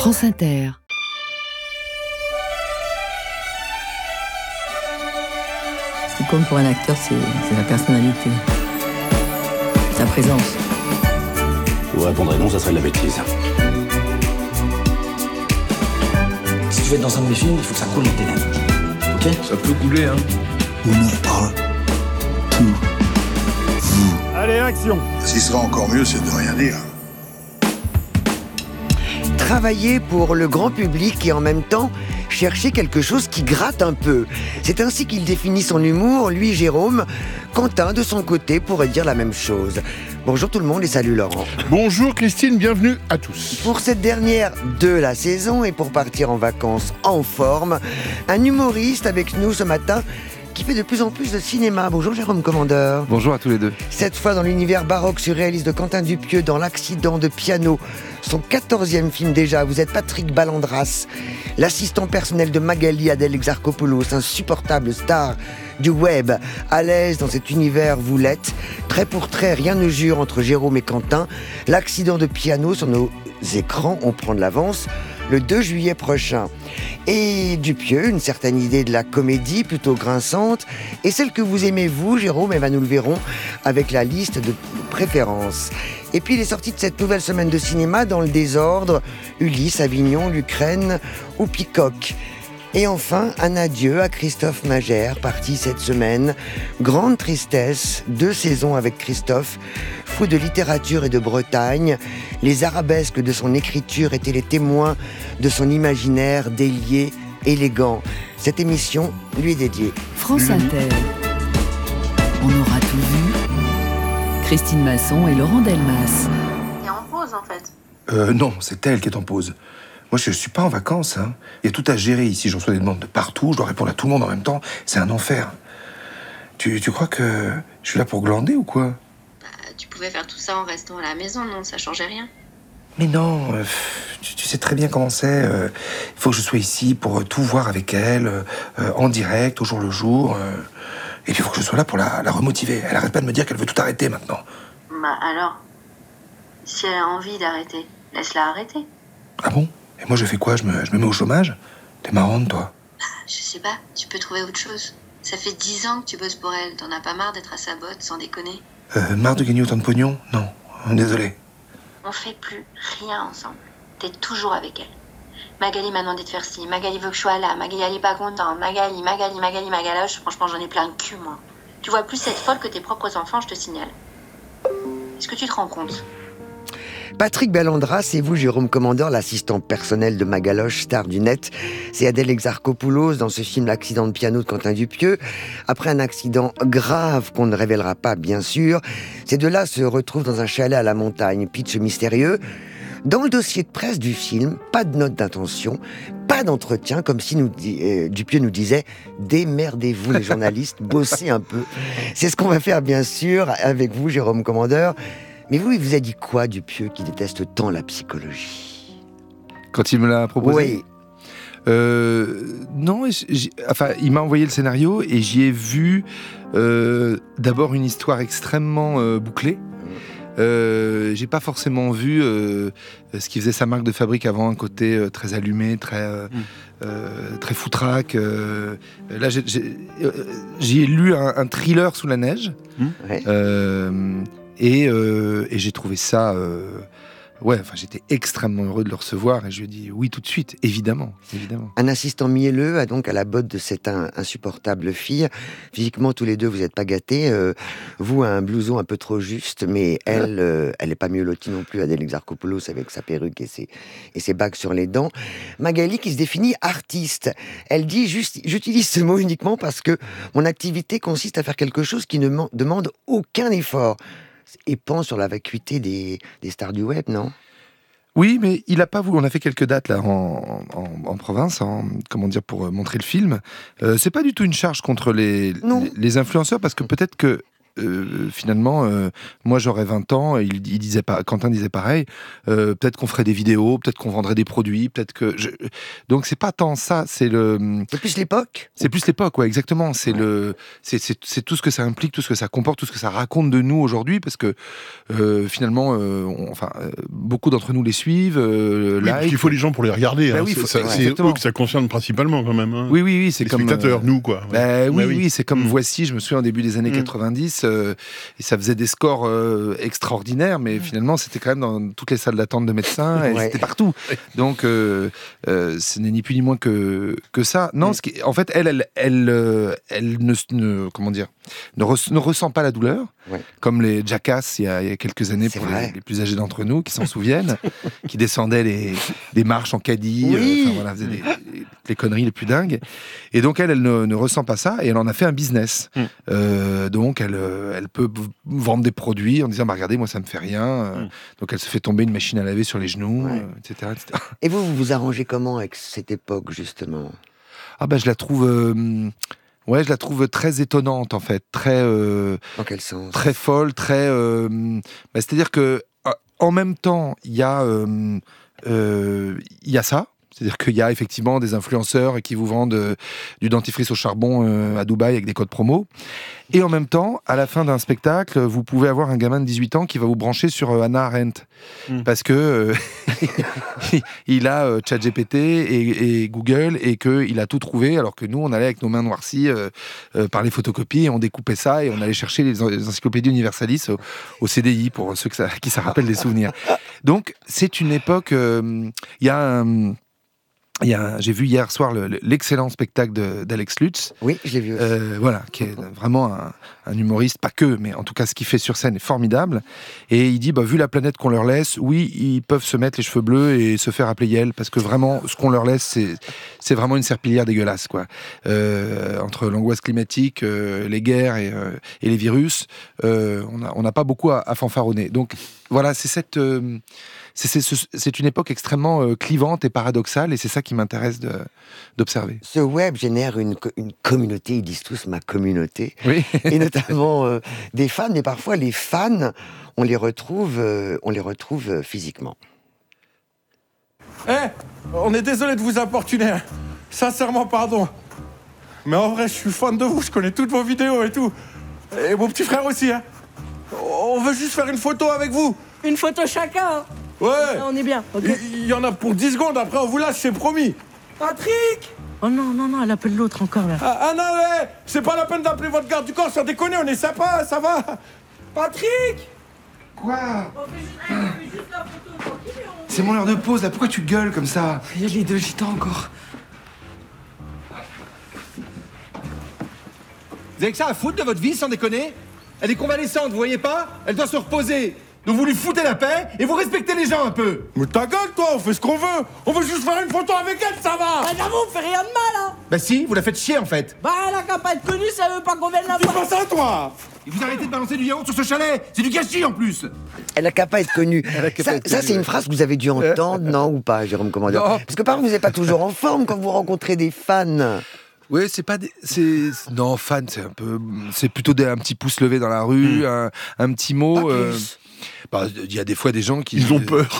France Inter. Ce qui compte pour un acteur, c'est la personnalité, sa présence. Vous répondrez non, ça serait de la bêtise. Si tu veux être dans un de mes films, il faut que ça coule dans tes lèvres. Ok ? Ça peut couler, hein. On en parle tout. Allez, action. Ce qui serait encore mieux, c'est de rien dire. Travailler pour le grand public et en même temps chercher quelque chose qui gratte un peu. C'est ainsi qu'il définit son humour, lui Jérôme. Quentin, de son côté, pourrait dire la même chose. Bonjour tout le monde et salut Laurent. Bonjour Christine, bienvenue à tous. Pour cette dernière de la saison et pour partir en vacances en forme, un humoriste avec nous ce matin qui fait de plus en plus de cinéma. Bonjour Jérôme Commandeur. Bonjour à tous les deux. Cette fois dans l'univers baroque surréaliste de Quentin Dupieux dans L'accident de piano, son 14e film déjà. Vous êtes Patrick Ballandras, l'assistant personnel de Magali Adèle Exarchopoulos, insupportable star du web. À l'aise dans cet univers, vous l'êtes. Trait pour trait, rien ne jure entre Jérôme et Quentin. L'accident de piano sur nos écrans, on prend de l'avance, le 2 juillet prochain. Et Dupieux, une certaine idée de la comédie plutôt grinçante, et celle que vous aimez vous, Jérôme, et nous le verrons avec la liste de préférences. Et puis les sorties de cette nouvelle semaine de cinéma dans le désordre, Ulysse, Avignon, l'Ukraine ou Peacock. Et enfin, un adieu à Christophe Magère, parti cette semaine. Grande tristesse, 2 saisons avec Christophe, fou de littérature et de Bretagne. Les arabesques de son écriture étaient les témoins de son imaginaire délié, élégant. Cette émission lui est dédiée. France Inter. On aura tout vu. Christine Masson et Laurent Delmas. T'es en pause en fait. Non, c'est elle qui est en pause. Moi, je suis pas en vacances, hein. Il y a tout à gérer ici. Je reçois des demandes de partout. Je dois répondre à tout le monde en même temps. C'est un enfer. Tu crois que je suis là pour glander ou quoi ? Tu pouvais faire tout ça en restant à la maison, non ? Ça changeait rien. Mais non, tu sais très bien comment c'est. Il faut que je sois ici pour tout voir avec elle, en direct, au jour le jour. Et puis il faut que je sois là pour la remotiver. Elle arrête pas de me dire qu'elle veut tout arrêter maintenant. Bah alors, si elle a envie d'arrêter, laisse-la arrêter. Ah bon ? Et moi je fais quoi ? Je me mets au chômage ? T'es marrante, toi. Je sais pas, tu peux trouver autre chose. Ça fait 10 ans que tu bosses pour elle. T'en as pas marre d'être à sa botte, sans déconner ? Marre de gagner autant de pognon ? Non, désolé. On fait plus rien ensemble. T'es toujours avec elle. Magali m'a demandé de faire ci. Magali veut que je sois là. Magali elle est pas contente. Magali, Magaloche. Franchement, j'en ai plein le cul, moi. Tu vois plus cette folle que tes propres enfants, je te signale. Est-ce que tu te rends compte ? Patrick Ballandras et vous, Jérôme Commandeur, l'assistant personnel de Magaloche, star du net. C'est Adèle Exarchopoulos dans ce film L'accident de piano de Quentin Dupieux. Après un accident grave qu'on ne révélera pas, bien sûr, ces deux-là se retrouvent dans un chalet à la montagne. Pitch mystérieux. Dans le dossier de presse du film, pas de note d'intention, pas d'entretien, comme si Dupieux nous disait « Démerdez-vous les journalistes, bossez un peu ». C'est ce qu'on va faire, bien sûr, avec vous, Jérôme Commandeur. Mais vous, il vous a dit quoi, Dupieux, qui déteste tant la psychologie ? Quand il me l'a proposé ? Oui. Non, il m'a envoyé le scénario et j'y ai vu d'abord une histoire extrêmement bouclée. J'ai pas forcément vu ce qui faisait sa marque de fabrique avant, un côté très allumé, très foutraque. Là, j'y ai lu un thriller sous la neige. Ouais. Et j'ai trouvé ça... j'étais extrêmement heureux de le recevoir et je lui ai dit oui tout de suite, évidemment. Un assistant mielleux a donc à la botte de cette insupportable fille. Physiquement, tous les deux, vous n'êtes pas gâtés. Vous, un blouson un peu trop juste, mais elle n'est pas mieux lotie non plus, Adèle Exarchopoulos, avec sa perruque et ses bagues sur les dents. Magali, qui se définit artiste. Elle dit juste, j'utilise ce mot uniquement parce que mon activité consiste à faire quelque chose qui ne demande aucun effort. Et pense sur la vacuité des stars du web, non ? Oui, mais il a pas voulu. On a fait quelques dates là en province, pour montrer le film. C'est pas du tout une charge contre les influenceurs, parce que peut-être que finalement, moi j'aurais 20 ans, Quentin disait pareil, peut-être qu'on ferait des vidéos, peut-être qu'on vendrait des produits, peut-être que... Donc c'est pas tant ça, c'est plus l'époque. C'est plus l'époque, ouais, exactement. C'est tout ce que ça implique, tout ce que ça comporte, tout ce que ça raconte de nous aujourd'hui, parce que finalement, beaucoup d'entre nous les suivent, parce qu'il faut les gens pour les regarder. Bah hein. oui, c'est eux que ça concerne principalement quand même. Hein. Oui, c'est les comme spectateurs, nous quoi. Oui, c'est comme Voici. Je me souviens au début des années 90, et ça faisait des scores extraordinaires, mais finalement c'était quand même dans toutes les salles d'attente de médecins, et c'était partout. Donc ce n'est ni plus ni moins que ça. Non, en fait, elle ne ressent pas la douleur, comme les Jackass il y a quelques années, pour les plus âgés d'entre nous qui s'en souviennent, qui descendaient des marches en caddie, faisaient les conneries les plus dingues. Et donc elle ne ressent pas ça, et elle en a fait un business. Donc elle peut vendre des produits en disant regardez, moi ça me fait rien. Donc elle se fait tomber une machine à laver sur les genoux, etc., etc. Et vous vous arrangez comment avec cette époque justement? Je la trouve... je la trouve très étonnante en fait, très. Dans quel sens? Très folle, très. C'est-à-dire que en même temps, il y a ça. C'est-à-dire qu'il y a effectivement des influenceurs qui vous vendent du dentifrice au charbon à Dubaï avec des codes promo. Et en même temps, à la fin d'un spectacle, vous pouvez avoir un gamin de 18 ans qui va vous brancher sur Hannah Arendt. Parce que il a ChatGPT et Google, et qu'il a tout trouvé, alors que nous, on allait avec nos mains noircies par les photocopies, et on découpait ça, et on allait chercher les encyclopédies universalistes au CDI, pour ceux qui ça rappelle des souvenirs. Donc, c'est une époque... j'ai vu hier soir l'excellent spectacle d'Alex Lutz. Oui, je l'ai vu aussi. Qui est vraiment un humoriste, pas que, mais en tout cas, ce qu'il fait sur scène est formidable. Et il dit, vu la planète qu'on leur laisse, oui, ils peuvent se mettre les cheveux bleus et se faire appeler Yel, parce que vraiment, ce qu'on leur laisse, c'est vraiment une serpillière dégueulasse, quoi. Entre l'angoisse climatique, les guerres et les virus, on n'a pas beaucoup à fanfaronner. Donc, voilà, c'est une époque extrêmement clivante et paradoxale, et c'est ça qui m'intéresse d'observer. Ce web génère une communauté, ils disent tous ma communauté, et notamment des fans, mais parfois les fans, on les retrouve physiquement. On est désolé de vous importuner, hein. Sincèrement pardon. Mais en vrai, je suis fan de vous, je connais toutes vos vidéos et tout. Et mon petit frère aussi, hein. On veut juste faire une photo avec vous. Une photo chacun. Ouais. On est bien. Okay. Il y en a pour 10 secondes, après on vous lâche, c'est promis. Patrick! Oh non, elle appelle l'autre encore là. Ah non, ouais. C'est pas la peine d'appeler votre garde du corps, sans déconner, on est sympa, ça va. Patrick! Quoi? On fait juste la photo tranquille. C'est mon heure de pause là, pourquoi tu gueules comme ça? Il y a les deux gitans encore. Vous avez que ça à foutre de votre vie, sans déconner? Elle est convalescente, vous voyez pas? Elle doit se reposer. Donc vous lui foutez la paix et vous respectez les gens un peu. Mais ta gueule, toi, on fait ce qu'on veut. On veut juste faire une photo avec elle, ça va. J'avoue, on fait rien de mal, hein. Bah si, vous la faites chier en fait. Elle a qu'à pas être connue, ça veut pas qu'on vienne la voir. Dis pas ça, toi. Et vous arrêtez de balancer du yaourt sur ce chalet. C'est du gâchis en plus. Elle a qu'à pas être connue. Ça, c'est une phrase que vous avez dû entendre, non ou pas, Jérôme Commandeur? Parce que par exemple, vous n'êtes pas toujours en forme quand vous rencontrez des fans. Oui, c'est pas non, fan, c'est plutôt un petit pouce levé dans la rue, un petit mot. Il y a des fois des gens qui... Ils ont peur.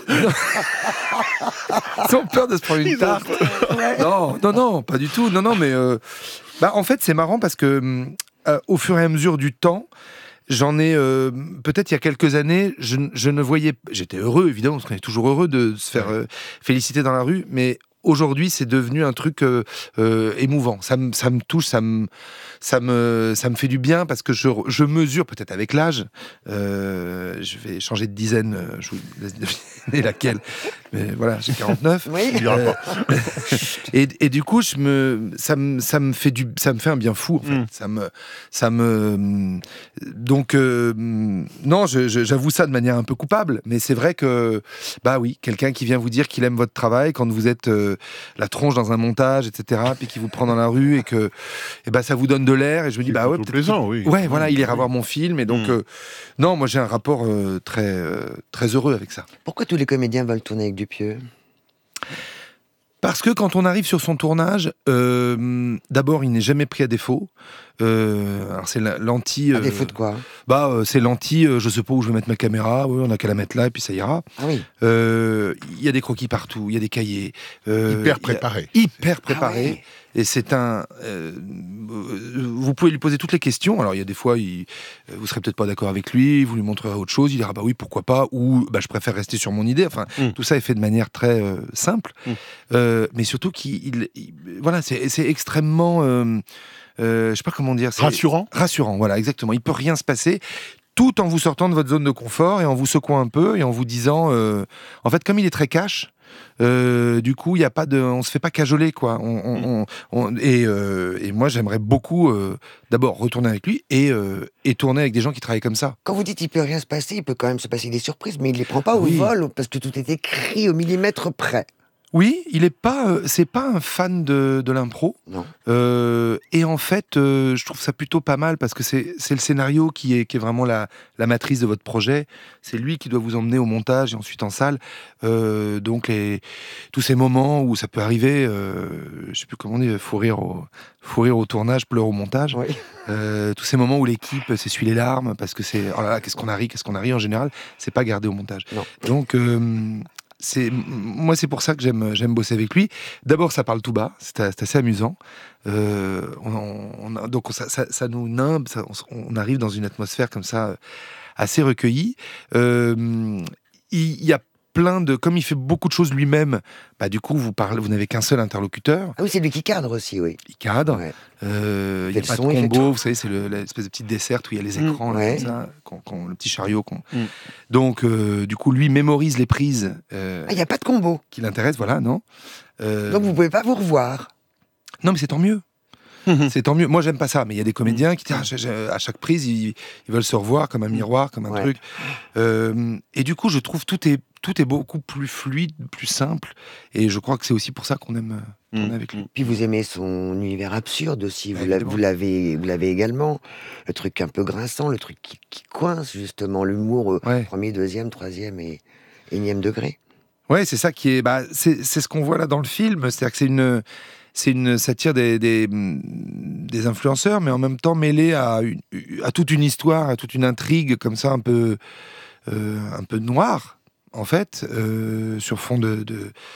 Ils ont peur de se prendre une tarte. Non, pas du tout. Non, mais... en fait, c'est marrant parce que au fur et à mesure du temps, j'en ai... peut-être il y a quelques années, je ne voyais... J'étais heureux, évidemment, parce qu'on est toujours heureux de se faire féliciter dans la rue, mais... Aujourd'hui, c'est devenu un truc émouvant. Ça me touche, ça me fait du bien, parce que je mesure, peut-être avec l'âge, je vais changer de dizaine, je vous laisse deviner laquelle, mais voilà, j'ai 49. Oui. Et du coup, ça me fait un bien fou, en fait. Donc, non, j'avoue ça de manière un peu coupable, mais c'est vrai que, oui, quelqu'un qui vient vous dire qu'il aime votre travail quand vous êtes la tronche dans un montage, etc., puis qui vous prend dans la rue et que ça vous donne de l'air, et je me dis ouais, peut-être plaisant, oui. Ouais, voilà, il ira voir mon film, et donc non, moi j'ai un rapport très très heureux avec ça. Pourquoi tous les comédiens veulent tourner avec Dupieux? Parce que quand on arrive sur son tournage, d'abord, il n'est jamais pris à défaut. Alors c'est l'anti. À défaut de quoi? C'est l'anti. Je sais pas où je vais mettre ma caméra. Oui, on a qu'à la mettre là et puis ça ira. Ah oui. Il y a des croquis partout. Il y a des cahiers. Hyper préparés. Hyper préparés. Ah ouais. Et c'est un. Vous pouvez lui poser toutes les questions. Alors il y a des fois, vous serez peut-être pas d'accord avec lui. Vous lui montrerez autre chose. Il dira oui, pourquoi pas. Ou je préfère rester sur mon idée. Enfin, tout ça est fait de manière très simple. Mais surtout voilà, c'est extrêmement. Je sais pas comment dire. Rassurant. Rassurant, voilà, exactement. Il peut rien se passer. Tout en vous sortant de votre zone de confort et en vous secouant un peu et en vous disant, en fait, comme il est très cash. Du coup, il y a pas on se fait pas cajoler, quoi. Et moi, j'aimerais beaucoup d'abord retourner avec lui et tourner avec des gens qui travaillent comme ça. Quand vous dites il peut rien se passer, il peut quand même se passer des surprises, mais il les prend pas au vol parce que tout est écrit au millimètre près. Oui, il est pas, c'est pas un fan de l'impro. Non. Et en fait, je trouve ça plutôt pas mal parce que c'est le scénario qui est vraiment la matrice de votre projet. C'est lui qui doit vous emmener au montage et ensuite en salle. Donc tous ces moments où ça peut arriver, je sais plus comment on dit, faut rire au tournage, pleurer au montage. Oui. Tous ces moments où l'équipe s'essuie les larmes parce que c'est oh là là, qu'est-ce qu'on a ri en général, c'est pas gardé au montage. Non. Donc moi, c'est pour ça que j'aime bosser avec lui. D'abord, ça parle tout bas, c'est assez amusant. Donc ça nous nimbe, on arrive dans une atmosphère comme ça, assez recueillie. Il y a comme il fait beaucoup de choses lui-même, du coup, vous n'avez qu'un seul interlocuteur. Ah oui, c'est lui qui cadre aussi, oui. Il cadre. Ouais. Il n'y a pas de combo, vous savez, c'est l'espèce de petite desserte où il y a les écrans, là, comme ça, le petit chariot. Donc, du coup, lui mémorise les prises. Il n'y a pas de combo. Qui l'intéresse, voilà, non. Donc, vous ne pouvez pas vous revoir. Non, mais c'est tant mieux. C'est tant mieux. Moi, j'aime pas ça, mais il y a des comédiens qui, à chaque prise, ils veulent se revoir comme un miroir, comme un truc. Et du coup, je trouve tout est beaucoup plus fluide, plus simple. Et je crois que c'est aussi pour ça qu'on aime avec lui. Puis vous aimez son univers absurde aussi. Vous l'avez également. Le truc un peu grinçant, le truc qui coince justement, l'humour premier, deuxième, troisième et énième degré. Ouais, c'est ça qui est. C'est ce qu'on voit là dans le film. C'est-à-dire que c'est une satire des influenceurs, mais en même temps mêlée à toute une histoire, à toute une intrigue comme ça, un peu noire, en fait, sur fond de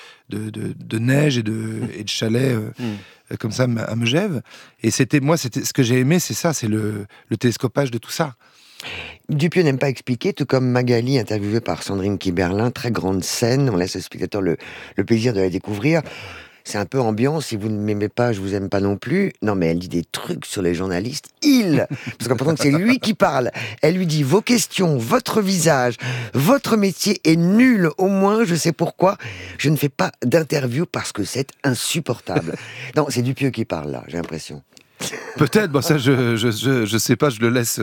neige et de chalets comme ça à Megève. Et c'était ce que j'ai aimé, c'est ça, c'est le télescopage de tout ça. Dupieux n'aime pas expliquer, tout comme Magali, interviewée par Sandrine Kiberlin, très grande scène, on laisse au spectateur le plaisir de la découvrir. C'est un peu ambiant, si vous ne m'aimez pas, je vous aime pas non plus. Non, mais elle dit des trucs sur les journalistes, parce qu'important que c'est lui qui parle. Elle lui dit, vos questions, votre visage, votre métier est nul, au moins je sais pourquoi. Je ne fais pas d'interview parce que c'est insupportable. Non, c'est Dupieux qui parle là, j'ai l'impression. Peut-être, ça je sais pas, je le laisse,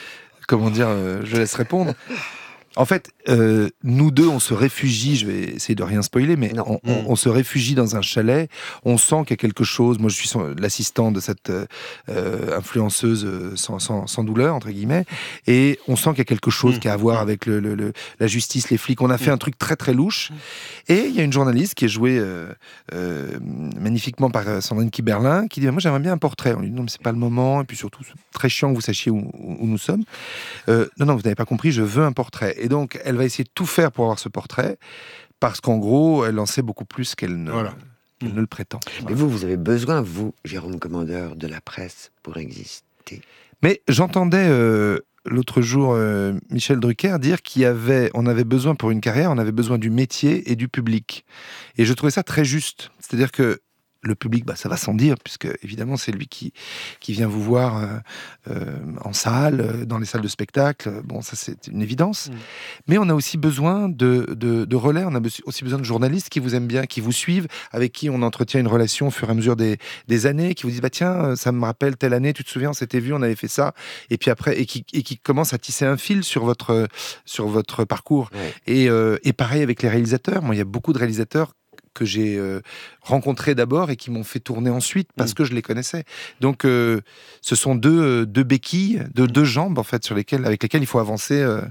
je laisse répondre. En fait, nous deux, on se réfugie, je vais essayer de rien spoiler, mais on se réfugie dans un chalet, on sent qu'il y a quelque chose, moi je suis l'assistant de cette influenceuse sans douleur, entre guillemets, et on sent qu'il y a quelque chose qui a à voir avec la justice, les flics, on a fait un truc très très louche, et il y a une journaliste qui est jouée magnifiquement par Sandrine Kiberlin, qui dit, moi j'aimerais bien un portrait. On lui dit, non mais c'est pas le moment, et puis surtout, c'est très chiant que vous sachiez où nous sommes. Non, vous n'avez pas compris, je veux un portrait. Et donc, elle va essayer de tout faire pour avoir ce portrait, parce qu'en gros, elle en sait beaucoup plus qu'elle ne le prétend. Mais vous avez besoin, vous, Jérôme Commandeur, de la presse pour exister. Mais j'entendais l'autre jour Michel Drucker dire on avait besoin pour une carrière, on avait besoin du métier et du public. Et je trouvais ça très juste. C'est-à-dire que le public, ça va sans dire, puisque évidemment c'est lui qui vient vous voir en salle, dans les salles de spectacle. Bon, ça c'est une évidence. Mais on a aussi besoin de relais, on a aussi besoin de journalistes qui vous aiment bien, qui vous suivent, avec qui on entretient une relation au fur et à mesure des années, qui vous disent tiens, ça me rappelle telle année, tu te souviens, on s'était vu, on avait fait ça, et puis après, et qui commence à tisser un fil sur votre parcours. Ouais. Et pareil avec les réalisateurs. Moi, il y a beaucoup de réalisateurs que j'ai rencontrés d'abord et qui m'ont fait tourner ensuite parce que je les connaissais. Donc, ce sont deux béquilles, deux jambes en fait avec lesquelles il faut avancer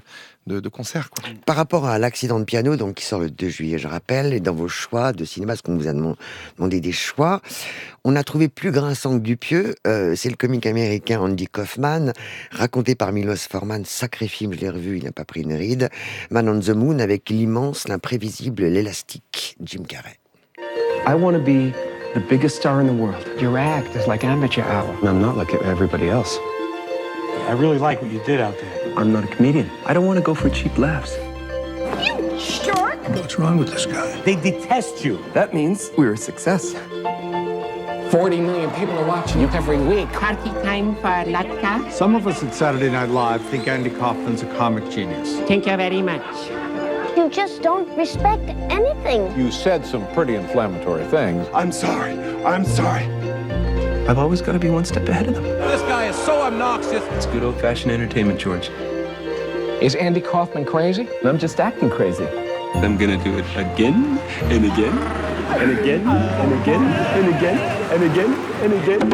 de concert, quoi. Par rapport à l'accident de piano, donc qui sort le 2 juillet, je rappelle, et dans vos choix de cinéma, parce qu'on vous a demandé des choix, on a trouvé plus grinçant que Dupieux, c'est le comique américain Andy Kaufman, raconté par Milos Forman, sacré film, je l'ai revu, il n'a pas pris une ride, Man on the Moon, avec l'immense, l'imprévisible, l'élastique, Jim Carrey. I want to be the biggest star in the world. Your act is like amateur hour. And I'm not like everybody else. I really like what you did out there. I'm not a comedian. I don't want to go for cheap laughs. You sure? What's wrong with this guy? They detest you. That means we're a success. 40 million people are watching you every week. Party time for Latka. Some of us at Saturday Night Live think Andy Kaufman's a comic genius. Thank you very much. You just don't respect anything. You said some pretty inflammatory things. I'm sorry. I'm sorry. I've always got to be one step ahead of them. This guy is so obnoxious. It's good old-fashioned entertainment, George. Is Andy Kaufman crazy? I'm just acting crazy. I'm gonna do it again and again and again and again and again and again and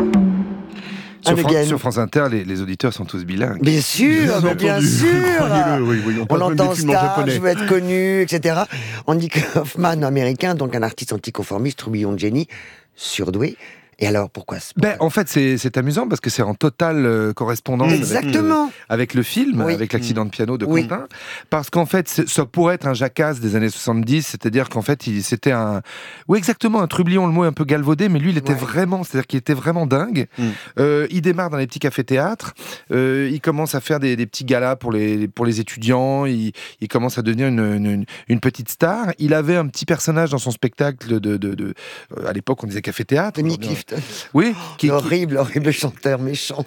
again. Sur France Inter, les auditeurs sont tous bilingues. Bien sûr, bien sûr. On entend Star, je veux être connu, etc. Andy Kaufman, américain, donc un artiste anticonformiste, tourbillon de génie, surdoué. Et alors, pourquoi en fait, c'est amusant parce que c'est en totale correspondance avec le film, avec l'accident de piano de Quentin. Parce qu'en fait, ça pourrait être un Jacasse des années 70, c'est-à-dire qu'en fait, c'était un... Oui, exactement, un trublion, le mot est un peu galvaudé, mais lui, il était vraiment... C'est-à-dire qu'il était vraiment dingue. Il démarre dans les petits cafés-théâtres, il commence à faire des petits galas pour les étudiants, il commence à devenir une petite star. Il avait un petit personnage dans son spectacle à l'époque, on disait café-théâtre. Oui, horrible chanteur méchant.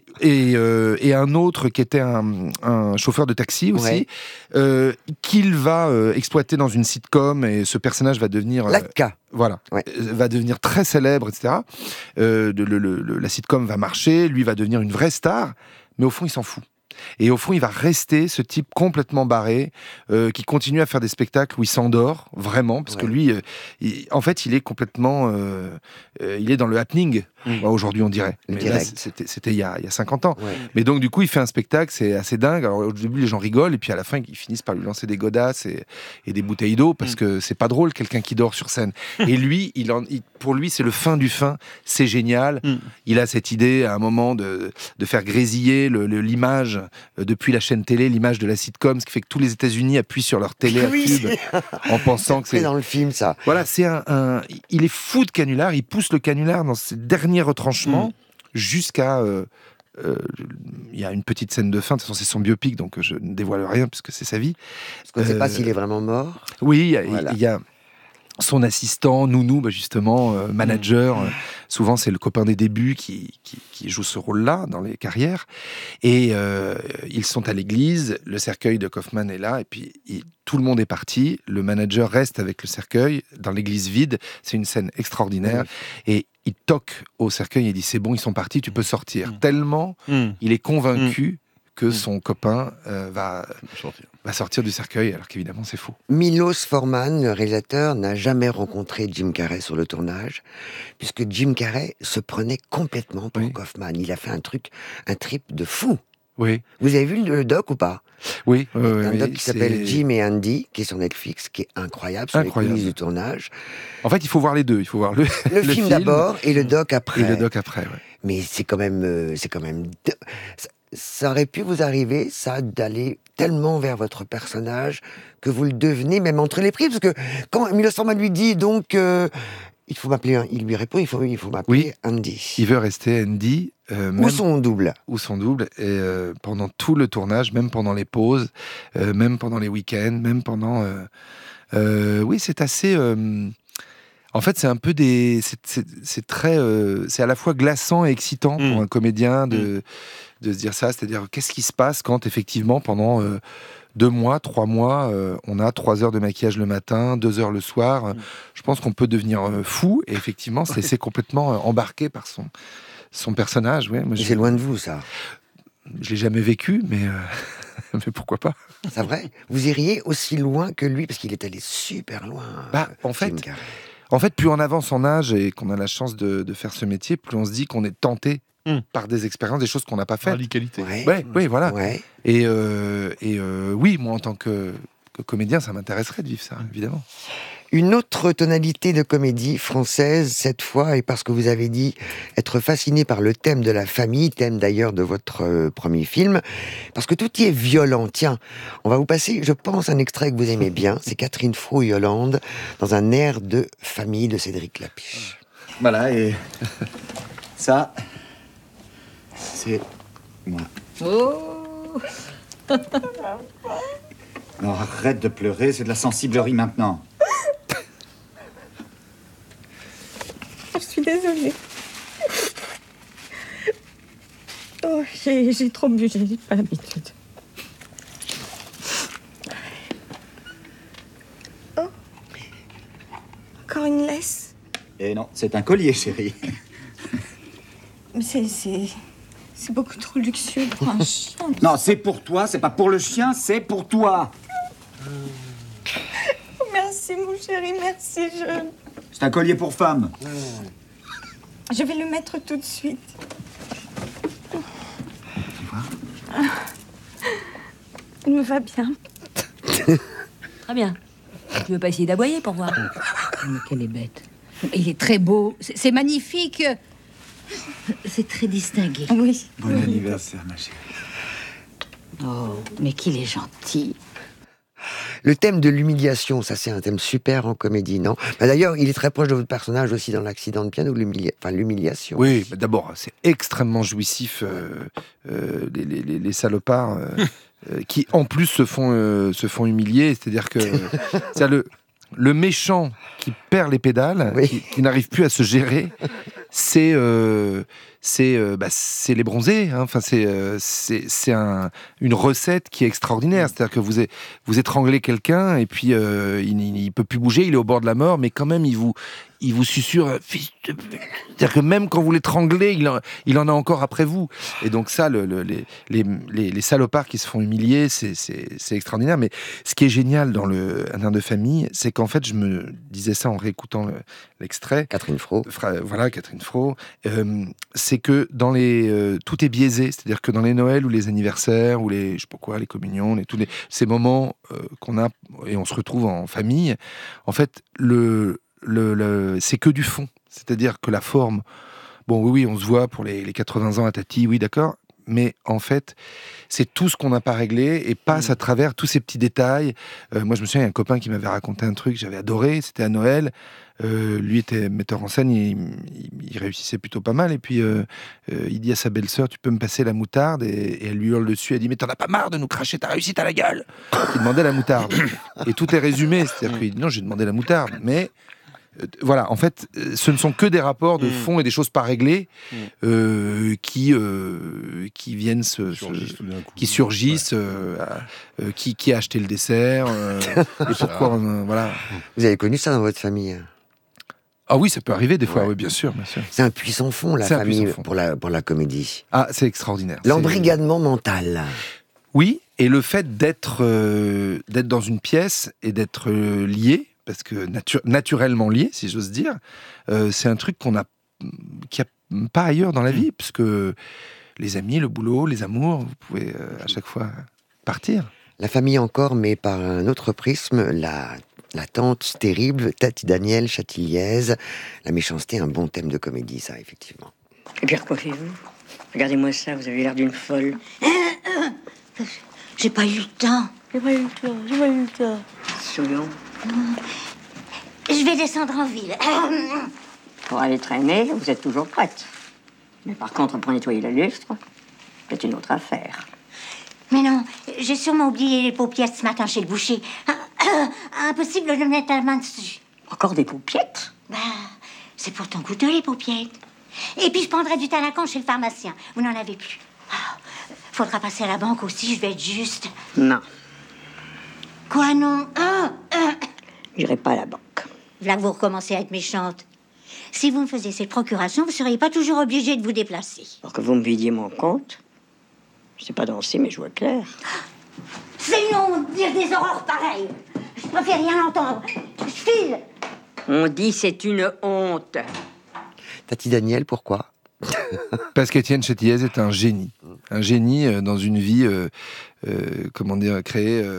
Et un autre qui était un chauffeur de taxi aussi, qu'il va exploiter dans une sitcom, et ce personnage va devenir va devenir très célèbre, etc. La sitcom va marcher, lui va devenir une vraie star, mais au fond il s'en fout. Et au fond, il va rester ce type complètement barré, qui continue à faire des spectacles où il s'endort, vraiment, parce que lui, en fait, il est complètement... il est dans le happening, aujourd'hui, on dirait. Mais là, c'était il y a 50 ans. Mais donc, du coup, il fait un spectacle, c'est assez dingue. Alors, au début, les gens rigolent, et puis à la fin, ils finissent par lui lancer des godasses et des bouteilles d'eau, parce que c'est pas drôle, quelqu'un qui dort sur scène. Et lui, pour lui, c'est le fin du fin, c'est génial. Il a cette idée, à un moment, de faire grésiller l'image depuis la chaîne télé, l'image de la sitcom, ce qui fait que tous les États-Unis appuient sur leur télé à tube en pensant que c'est dans le film, ça. Voilà, il est fou de canular, il pousse le canular dans ses derniers retranchements jusqu'à il y a une petite scène de fin, de toute façon c'est son biopic, donc je ne dévoile rien puisque c'est sa vie. Parce qu'on ne sait pas s'il est vraiment mort. Oui, il y a son assistant, Nounou, justement, manager, souvent c'est le copain des débuts qui joue ce rôle-là dans les carrières. Et ils sont à l'église, le cercueil de Kaufman est là, et puis tout le monde est parti, le manager reste avec le cercueil dans l'église vide, c'est une scène extraordinaire, et il toque au cercueil et dit « c'est bon, ils sont partis, tu peux sortir ». Tellement il est convaincu que son copain va sortir du cercueil, alors qu'évidemment c'est faux. Milos Forman, le réalisateur, n'a jamais rencontré Jim Carrey sur le tournage, puisque Jim Carrey se prenait complètement pour Kaufman. Il a fait un trip de fou. Oui. Vous avez vu le doc ou pas? Oui. Un doc qui s'appelle Jim et Andy, qui est sur Netflix, qui est incroyable, sur les coulisses du tournage. En fait, il faut voir les deux. Il faut voir le film d'abord et le doc après. Mais c'est quand même ça aurait pu vous arriver, ça, d'aller tellement vers votre personnage que vous le devenez même entre les prises, parce que quand Milos Forman lui dit donc il faut m'appeler, il lui répond il faut m'appeler Andy. Il veut rester Andy. Ou son double. Et pendant tout le tournage, même pendant les pauses, même pendant les week-ends, même pendant... oui, c'est assez... En fait, c'est un peu c'est très... c'est à la fois glaçant et excitant pour un comédien de se dire ça. C'est-à-dire, qu'est-ce qui se passe quand, effectivement, pendant 2 mois, 3 mois, on a 3 heures de maquillage le matin, 2 heures le soir. Je pense qu'on peut devenir fou. Et effectivement, c'est complètement embarqué par son personnage. Ouais. C'est loin de vous, ça. Je l'ai jamais vécu, mais pourquoi pas. C'est vrai. Vous iriez aussi loin que lui, parce qu'il est allé super loin. En fait, plus on avance en âge et qu'on a la chance de faire ce métier, plus on se dit qu'on est tenté par des expériences, des choses qu'on n'a pas faites. Radicalité. Oui, voilà. Ouais. Et oui, moi, en tant que comédien, ça m'intéresserait de vivre ça, évidemment. Une autre tonalité de comédie française, cette fois, et parce que vous avez dit être fasciné par le thème de la famille, thème d'ailleurs de votre premier film, parce que tout y est violent. Tiens, on va vous passer, je pense, un extrait que vous aimez bien. C'est Catherine Fro et Yolande, dans un air de famille de Cédric Lapiche. Voilà, et ça, c'est moi. Oh. Non, arrête de pleurer, c'est de la sensiblerie maintenant. Je suis désolée. Oh, j'ai trop bu, j'ai pas l'habitude. Oh. Encore une laisse. Et non, c'est un collier, chérie. Mais c'est beaucoup trop luxueux pour un chien. Non, c'est pour toi, c'est pas pour le chien, c'est pour toi. Merci, mon chéri, merci, C'est un collier pour femme. Je vais le mettre tout de suite. Tu vois ? Il me va bien. Très bien. Tu veux pas essayer d'aboyer pour voir ? Mais quelle est bête. Il est très beau. C'est magnifique. C'est très distingué. Oui. Bon anniversaire, ma chérie. Oh, mais qu'il est gentil. Le thème de l'humiliation, ça c'est un thème super en comédie, non ? D'ailleurs, il est très proche de votre personnage aussi dans l'accident de piano, l'humiliation. Oui, d'abord, c'est extrêmement jouissif, les salopards qui, en plus, se font humilier. C'est-à-dire que le méchant qui perd les pédales, qui n'arrive plus à se gérer, c'est les bronzés. Hein. Enfin, c'est une recette qui est extraordinaire. C'est-à-dire que vous étranglez quelqu'un et puis il peut plus bouger, il est au bord de la mort, mais quand même il vous susurre fils de... C'est-à-dire que même quand vous l'étranglez, il en a encore après vous. Et donc ça, les salopards qui se font humilier, c'est extraordinaire. Mais ce qui est génial dans Un air de famille, c'est qu'en fait, je me disais ça en réécoutant l'extrait. Catherine Fro. Voilà, Catherine Fro. C'est que dans tout est biaisé. C'est-à-dire que dans les Noëls ou les anniversaires ou les, je sais pas quoi, les communions, ces moments qu'on a et on se retrouve en famille, en fait, c'est que du fond. C'est-à-dire que la forme, bon, oui, on se voit pour les 80 ans à Tati, oui, d'accord, mais en fait, c'est tout ce qu'on n'a pas réglé et passe à travers tous ces petits détails. Moi, je me souviens, il y a un copain qui m'avait raconté un truc que j'avais adoré, c'était à Noël. Lui était metteur en scène, il réussissait plutôt pas mal, et puis il dit à sa belle-sœur, tu peux me passer la moutarde, et elle lui hurle dessus, elle dit, mais t'en as pas marre de nous cracher ta réussite à la gueule? Il demandait la moutarde. Et tout est résumé, c'est-à-dire qu'il dit, non, j'ai demandé la moutarde, mais... voilà, en fait, ce ne sont que des rapports de fond et des choses pas réglées qui viennent qui surgissent, qui a acheté le dessert, et pourquoi, voilà. Vous avez connu ça dans votre famille? Ah oui, ça peut arriver des fois, oui, bien sûr. C'est un puissant fond, la famille, pour la comédie. Ah, c'est extraordinaire. L'embrigadement mental. Oui, et le fait d'être dans une pièce et d'être lié, parce que naturellement lié, si j'ose dire, c'est un truc qu'il n'y a pas ailleurs dans la vie, parce que les amis, le boulot, les amours, vous pouvez à chaque fois partir. La famille encore, mais par un autre prisme, la tante terrible, Tati Daniel Châtilliez, la méchanceté, un bon thème de comédie, ça, effectivement. Et puis recoiffez-vous. Regardez-moi ça, vous avez l'air d'une folle. J'ai pas eu le temps. J'ai pas eu le temps. Sourions. Je vais descendre en ville. Pour aller traîner, vous êtes toujours prête. Mais par contre, pour nettoyer le lustre, c'est une autre affaire. Mais non, j'ai sûrement oublié les paupiètes ce matin chez le boucher. Impossible de mettre la main dessus. Encore des paupiètes? C'est pourtant coûteux, les paupiètes. Et puis je prendrai du Talacan chez le pharmacien. Vous n'en avez plus. Faudra passer à la banque aussi, je vais être juste. Non. Quoi, non? J'irai pas à la banque. Là que vous recommencez à être méchante. Si vous me faisiez cette procuration, vous seriez pas toujours obligée de vous déplacer. Pour que vous me vidiez mon compte, je sais pas danser, mais je vois clair. C'est long de dire des horreurs pareilles. Je préfère rien entendre. Je file. On dit c'est une honte. Tati Daniel, pourquoi? Parce qu'Étienne Châtillez est un génie. Un génie dans une vie, créée...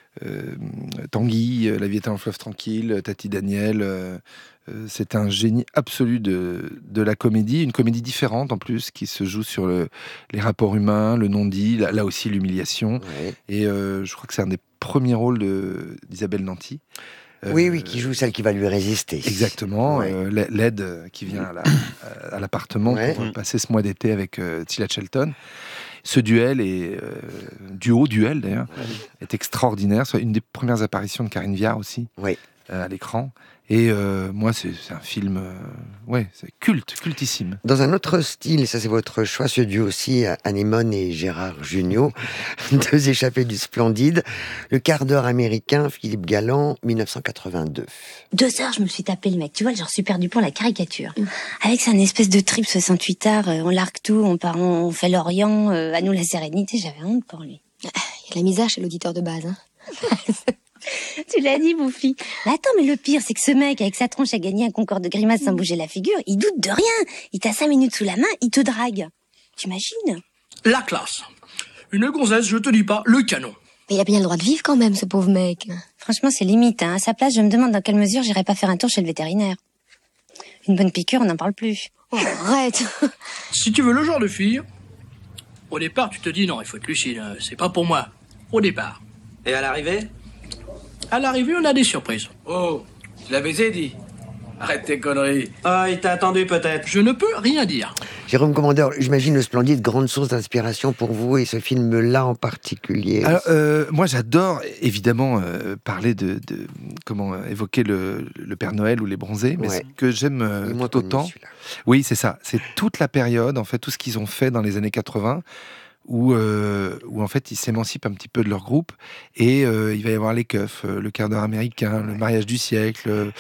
Tanguy, La vie est un fleuve tranquille, Tati Daniel, c'est un génie absolu de la comédie, une comédie différente en plus, qui se joue sur les rapports humains, le non-dit, là aussi l'humiliation. Ouais. Et je crois que c'est un des premiers rôles d'Isabelle Nanty. Oui, qui joue celle qui va lui résister. Exactement, ouais. L'aide qui vient à l'appartement pour passer ce mois d'été avec Tila Shelton. Ce duel duel d'ailleurs, est extraordinaire. C'est une des premières apparitions de Karine Viard aussi, à l'écran. Et moi, c'est un film, c'est cultissime. Dans un autre style, ça c'est votre choix, ce duo aussi, Anémone et Gérard Jugnot, deux échappés du Splendide, Le quart d'heure américain, Philippe Galland, 1982. 2 heures, je me suis tapé le mec, tu vois, le genre Super Dupont, la caricature. Avec sa espèce de trip 68 art, on largue tout, on fait l'Orient, à nous la sérénité, j'avais honte pour lui. Il y a la misère chez l'auditeur de base, hein. Tu l'as dit, Bouffi. Mais attends, mais le pire, c'est que ce mec, avec sa tronche, a gagné un concours de grimaces sans bouger la figure. Il doute de rien. Il t'a 5 minutes sous la main, il te drague. T'imagines ? La classe. Une gonzesse, je te dis pas, le canon. Mais il a bien le droit de vivre quand même, ce pauvre mec. Franchement, c'est limite, hein. À sa place, je me demande dans quelle mesure j'irai pas faire un tour chez le vétérinaire. Une bonne piqûre, on n'en parle plus. Oh, arrête. Si tu veux le genre de fille, au départ, tu te dis non, il faut être lucide, c'est pas pour moi. Au départ. Et à l'arrivée ? À l'arrivée, on a des surprises. Oh, tu l'as baisé, dit. Arrête tes conneries. Ah, il t'a attendu peut-être. Je ne peux rien dire. Jérôme Commandeur, j'imagine Le Splendide, grande source d'inspiration pour vous et ce film-là en particulier. Alors, moi j'adore évidemment parler comment évoquer le Père Noël ou les Bronzés, mais ce que j'aime tout autant, oui c'est ça, c'est toute la période, en fait, tout ce qu'ils ont fait dans les années 80. Où en fait ils s'émancipent un petit peu de leur groupe et il va y avoir les keufs, Le quart d'heure américain, Le mariage du siècle,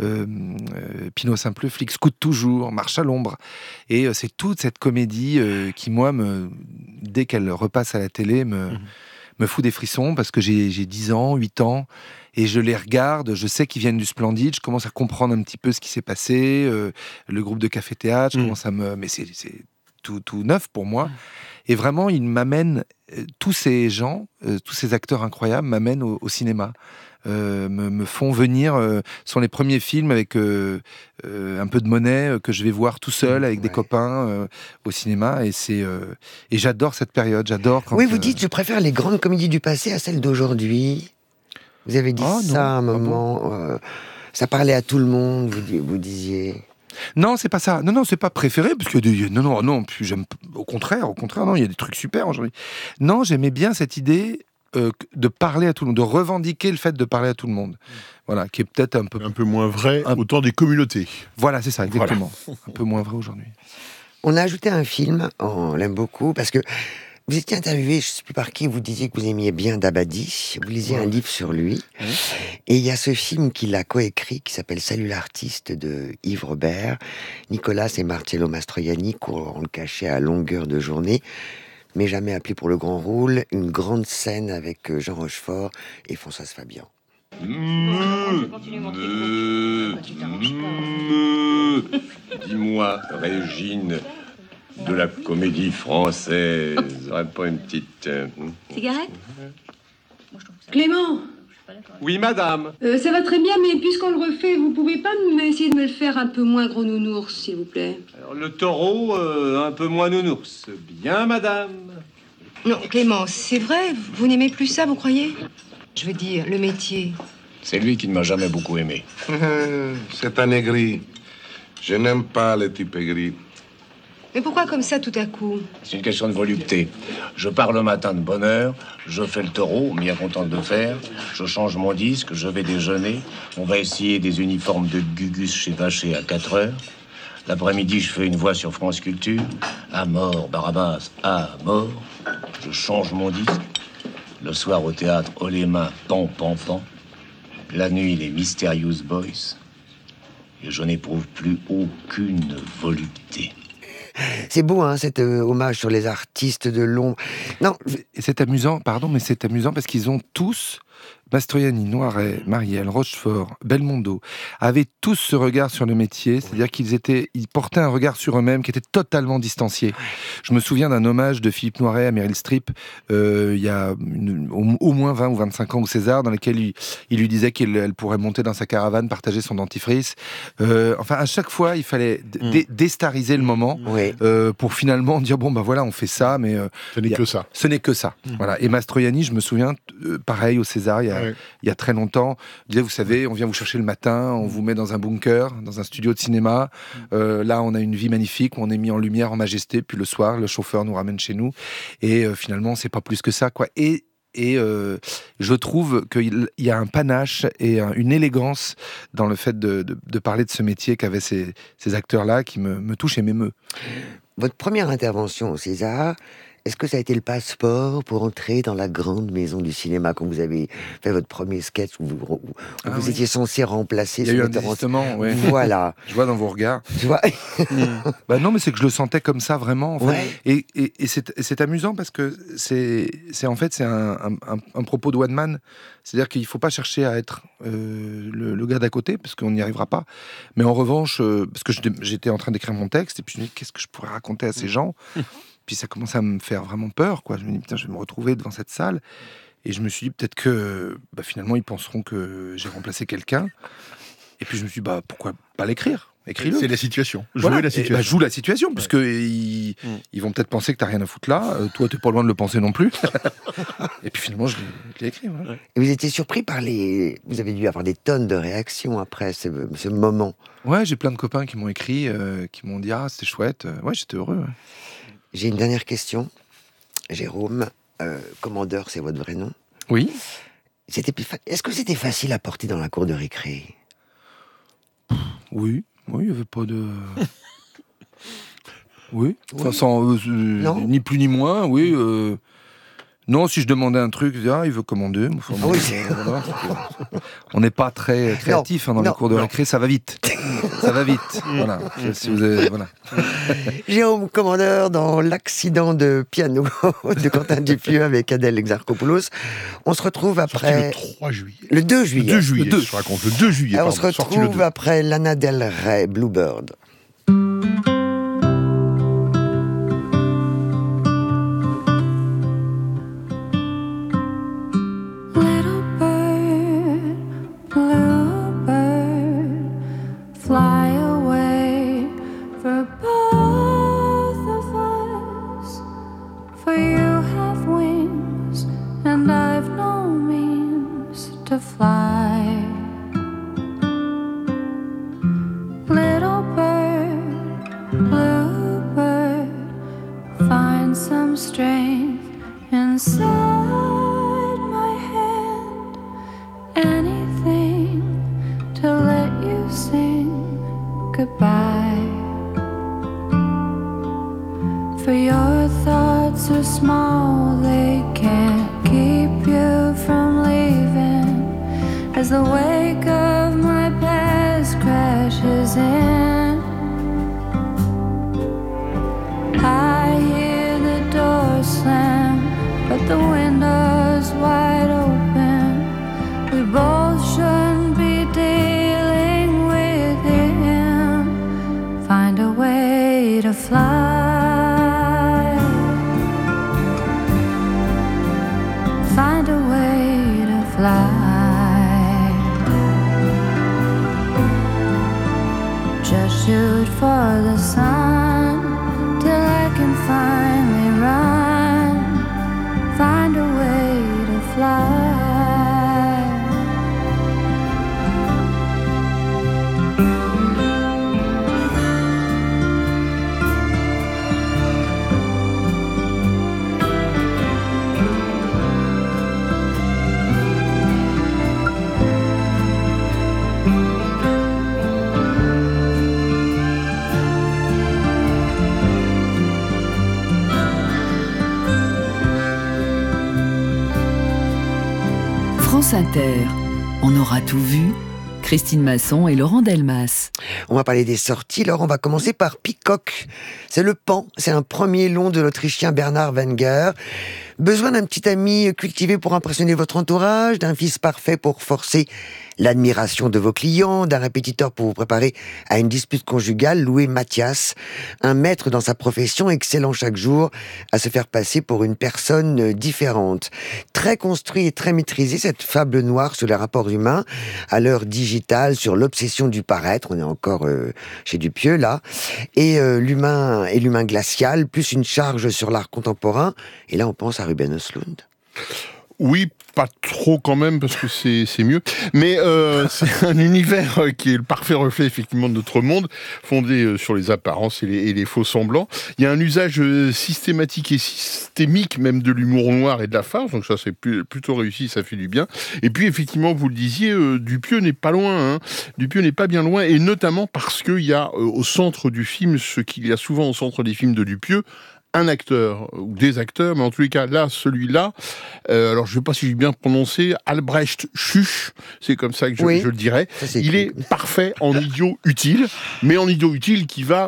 Pinot Simple Flic, Scout toujours, Marche à l'ombre, et c'est toute cette comédie qui moi dès qu'elle repasse à la télé me fout des frissons parce que j'ai 10 ans, 8 ans et je les regarde, je sais qu'ils viennent du Splendide, je commence à comprendre un petit peu ce qui s'est passé, le groupe de café-théâtre, mais c'est tout neuf pour moi. Et vraiment, il m'amène, tous ces gens, tous ces acteurs incroyables m'amènent au cinéma. Me font venir, sont les premiers films avec un peu de monnaie que je vais voir tout seul avec des copains au cinéma. Et j'adore cette période. J'adore quand, vous dites, je préfère les grandes comédies du passé à celles d'aujourd'hui. Vous avez dit ça à un moment. Ça parlait à tout le monde, vous disiez... Non, c'est pas ça. Non, c'est pas préféré parce que non, puis j'aime au contraire, non, il y a des trucs super aujourd'hui. Non, j'aimais bien cette idée de parler à tout le monde, de revendiquer le fait de parler à tout le monde. Voilà, qui est peut-être un peu moins vrai au temps des communautés. Voilà, c'est ça, exactement. Voilà. Un peu moins vrai aujourd'hui. On a ajouté un film, on l'aime beaucoup parce que vous étiez interviewé, je ne sais plus par qui, vous disiez que vous aimiez bien Dabadi, vous lisiez un livre sur lui, et il y a ce film qu'il a coécrit qui s'appelle Salut l'artiste de Yves Robert. Nicolas et Marcello Mastroianni courent le cachet à longueur de journée, mais jamais appelé pour le grand rôle. Une grande scène avec Jean Rochefort et Françoise Fabian. Dis-moi, Régine, de la comédie française, aurait pas une petite... Cigarette ? Clément. Oui, madame. Ça va très bien, mais puisqu'on le refait, vous pouvez pas essayer de me le faire un peu moins gros nounours, s'il vous plaît? Alors, le taureau, un peu moins nounours. Bien, madame. Non, Clément, c'est vrai, vous n'aimez plus ça, vous croyez? Je veux dire, le métier. C'est lui qui ne m'a jamais beaucoup aimé. C'est un aigri. Je n'aime pas les types aigris. Mais pourquoi comme ça tout à coup? C'est une question de volupté. Je pars le matin de bonne heure, je fais le taureau, bien content de le faire, je change mon disque, je vais déjeuner, on va essayer des uniformes de Gugus chez Vacher à 4 heures. L'après-midi, je fais une voix sur France Culture. À mort, Barabas, à mort. Je change mon disque. Le soir au théâtre, haut les mains, pan, pan, pan. La nuit, les Mysterious Boys. Et je n'éprouve plus aucune volupté. C'est beau, hein, cet hommage sur les artistes de l'ombre. Non, c'est amusant, pardon, mais c'est amusant parce qu'ils ont tous Mastroianni, Noiret, Marielle, Rochefort, Belmondo avaient tous ce regard sur le métier, c'est-à-dire ils portaient un regard sur eux-mêmes qui était totalement distancié. Je me souviens d'un hommage de Philippe Noiret à Meryl Streep il y a au moins 20 ou 25 ans au César, dans lequel il lui disait qu'elle pourrait monter dans sa caravane, partager son dentifrice. Enfin, à chaque fois, il fallait déstariser le moment pour finalement dire bon, bah voilà, on fait ça, mais ce n'est que ça. Ce n'est que ça. Voilà. Et Mastroianni, je me souviens, pareil au César, il y a très longtemps, il disait, vous savez, on vient vous chercher le matin, on vous met dans un bunker, dans un studio de cinéma. Là, on a une vie magnifique, où on est mis en lumière, en majesté. Puis le soir, le chauffeur nous ramène chez nous. Et finalement, c'est pas plus que ça, quoi. Et je trouve qu'il y a un panache et une élégance dans le fait de parler de ce métier qu'avaient ces acteurs-là qui me touchent et m'émeut. Votre première intervention au César, est-ce que ça a été le passeport pour entrer dans la grande maison du cinéma quand vous avez fait votre premier sketch où vous étiez censé remplacer ce metteur en scène? Il y a eu un désistement, oui. Voilà. Je vois dans vos regards. Tu vois Bah non, mais c'est que je le sentais comme ça, vraiment. En fait. Et c'est amusant parce que c'est un propos de one man. C'est-à-dire qu'il ne faut pas chercher à être le gars d'à côté, parce qu'on n'y arrivera pas. Mais en revanche, parce que j'étais en train d'écrire mon texte, et puis je me dis, qu'est-ce que je pourrais raconter à ces gens ? Puis ça commençait à me faire vraiment peur, quoi. Je me dis, putain, je vais me retrouver devant cette salle. Et je me suis dit, peut-être que finalement, ils penseront que j'ai remplacé quelqu'un. Et puis je me suis dit, pourquoi pas l'écrire ? Écris-le. C'est la situation. Voilà. La situation. Joue la situation, puisque ils vont peut-être penser que t'as rien à foutre là. Toi, t'es pas loin de le penser non plus. Et puis finalement, je l'ai écrit. Voilà. Et vous étiez surpris par Vous avez dû avoir des tonnes de réactions après ce moment. Ouais, j'ai plein de copains qui m'ont écrit, qui m'ont dit, ah, c'était chouette. Ouais, j'étais heureux. Ouais. J'ai une dernière question. Jérôme, Commandeur, c'est votre vrai nom? Oui. Est-ce que c'était facile à porter dans la cour de récré? Oui, il n'y avait pas de... Oui, enfin, sans, ni plus ni moins, oui. Non, si je demandais un truc, il veut commander. Enfin, oui. Voilà, on n'est pas très créatif dans les cours de récré, ça va vite. Ça va vite. Voilà. Si vous avez, voilà. Jérôme Commandeur dans L'accident de piano de Quentin Dupieux avec Adèle Exarchopoulos. On se retrouve après... Sorti le 3 juillet. Le 2 juillet. Le 2 juillet, je raconte. Le 2 juillet, on se retrouve après Lana Del Rey, Bluebird. Fly away for both of us, for you have wings and I've no means to fly. Little bird, blue bird, find some strength inside my hand, anything to let you sing goodbye. For your thoughts are small, they can't keep you from leaving. As the wake of my past crashes in, I hear the door slam, but the window's wide open. We both shouldn't be dealing with him. Find a way to fly. Find a way to fly. Just shoot for the sun till I can finally run. Find a way to fly. France Inter, on aura tout vu, Christine Masson et Laurent Delmas. On va parler des sorties. Alors, on va commencer par Peacock. C'est Le Pan. C'est un premier long de l'Autrichien Bernard Wenger. Besoin d'un petit ami cultivé pour impressionner votre entourage, d'un fils parfait pour forcer l'admiration de vos clients, d'un répétiteur pour vous préparer à une dispute conjugale, louez Mathias, un maître dans sa profession, excellant chaque jour à se faire passer pour une personne différente. Très construit et très maîtrisé, cette fable noire sur les rapports humains, à l'heure digitale, sur l'obsession du paraître, on est encore chez Dupieux là, et l'humain glacial, plus une charge sur l'art contemporain, et là on pense à Ruben Östlund. Oui, pas trop quand même, parce que c'est mieux. Mais c'est un univers qui est le parfait reflet, effectivement, de notre monde, fondé sur les apparences et les faux semblants. Il y a un usage systématique et systémique, même de l'humour noir et de la farce, donc ça, c'est plutôt réussi, ça fait du bien. Et puis, effectivement, vous le disiez, Dupieux n'est pas loin, hein. Dupieux n'est pas bien loin, et notamment parce qu'il y a au centre du film, ce qu'il y a souvent au centre des films de Dupieux, un acteur, ou des acteurs, mais en tous les cas, là, celui-là, alors je ne sais pas si j'ai bien prononcé, Albrecht Schuch, c'est comme ça que je le dirais, il est parfait en idiot utile, mais en idiot utile qui va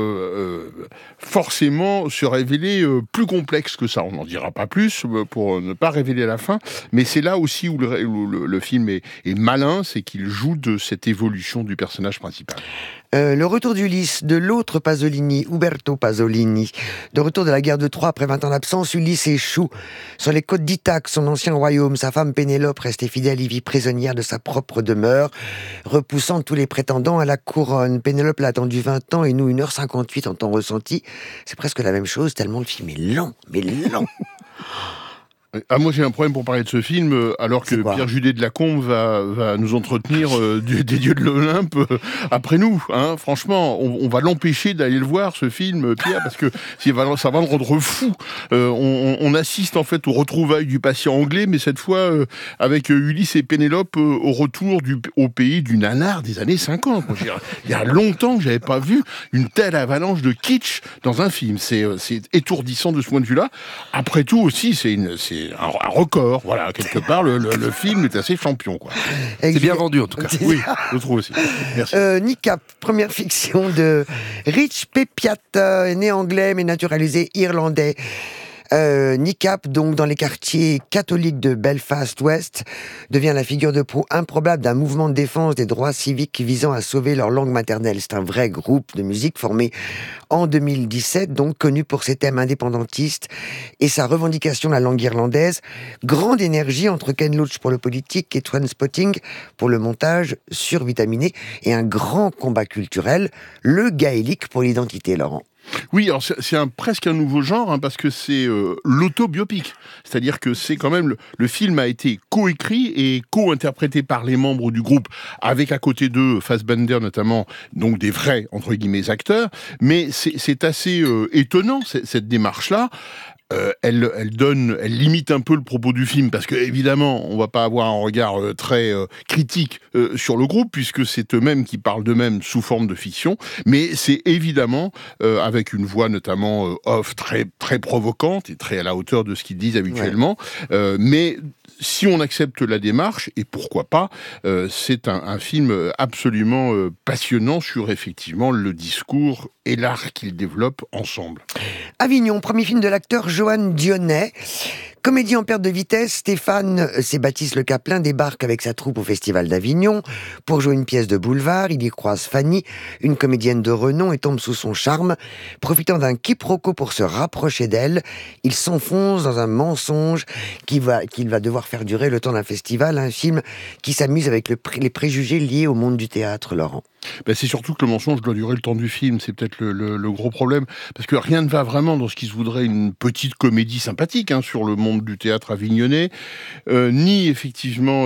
forcément se révéler plus complexe que ça. On n'en dira pas plus pour ne pas révéler à la fin, mais c'est là aussi où le film est malin, c'est qu'il joue de cette évolution du personnage principal. Le retour d'Ulysse, de l'autre Pasolini, Uberto Pasolini. De retour de la guerre de Troie après 20 ans d'absence, Ulysse échoue sur les côtes d'Ithaque, son ancien royaume. Sa femme Pénélope, restée fidèle, y vit prisonnière de sa propre demeure, repoussant tous les prétendants à la couronne. Pénélope l'a attendu 20 ans et nous 1h58 en temps ressenti. C'est presque la même chose, tellement le film est lent, mais lent. Ah, moi j'ai un problème pour parler de ce film, alors que Pierre Judet de Lacombe va nous entretenir des dieux de l'Olympe après nous. Hein. Franchement, on va l'empêcher d'aller le voir, ce film, Pierre, parce que ça va le rendre fou. On assiste en fait au retrouvailles du patient anglais, mais cette fois avec Ulysse et Pénélope au retour au pays du nanar des années 50. Moi, il y a longtemps que j'avais pas vu une telle avalanche de kitsch dans un film. C'est étourdissant de ce point de vue-là. Après tout aussi, c'est un record, voilà, quelque part, le film est assez champion, quoi. C'est bien vendu, en tout cas. Oui, je trouve aussi. Merci. Nick, première fiction de Rich Pepiat, né anglais mais naturalisé irlandais. Nick, donc dans les quartiers catholiques de Belfast-Ouest, devient la figure de proue improbable d'un mouvement de défense des droits civiques visant à sauver leur langue maternelle. C'est un vrai groupe de musique formé en 2017, donc connu pour ses thèmes indépendantistes et sa revendication de la langue irlandaise. Grande énergie entre Ken Loach pour le politique et Trainspotting pour le montage survitaminé, et un grand combat culturel, le gaélique pour l'identité, Laurent. Oui, alors c'est presque un nouveau genre, hein, parce que c'est l'autobiopique. C'est-à-dire que c'est quand même le film a été coécrit et co-interprété par les membres du groupe, avec à côté d'eux Fassbender notamment, donc des vrais entre guillemets acteurs. Mais c'est assez étonnant cette démarche-là. Elle limite un peu le propos du film, parce que évidemment, on va pas avoir un regard très critique sur le groupe, puisque c'est eux-mêmes qui parlent d'eux-mêmes sous forme de fiction. Mais c'est évidemment avec une voix notamment off très très provocante et très à la hauteur de ce qu'ils disent habituellement. Ouais. Mais si on accepte la démarche, et pourquoi pas, c'est un film absolument passionnant sur effectivement le discours et l'art qu'ils développent ensemble. Avignon, premier film de l'acteur Johan Dionnet. Comédie en perte de vitesse, Stéphane Baptiste Le Caplin débarque avec sa troupe au Festival d'Avignon pour jouer une pièce de boulevard. Il y croise Fanny, une comédienne de renom, et tombe sous son charme. Profitant d'un quiproquo pour se rapprocher d'elle, il s'enfonce dans un mensonge qu'il va devoir faire durer le temps d'un festival. Un film qui s'amuse avec les préjugés liés au monde du théâtre, Laurent. Ben c'est surtout que le mensonge doit durer le temps du film, c'est peut-être le gros problème, parce que rien ne va vraiment dans ce qui se voudrait une petite comédie sympathique, hein, sur le monde du théâtre avignonnais, ni effectivement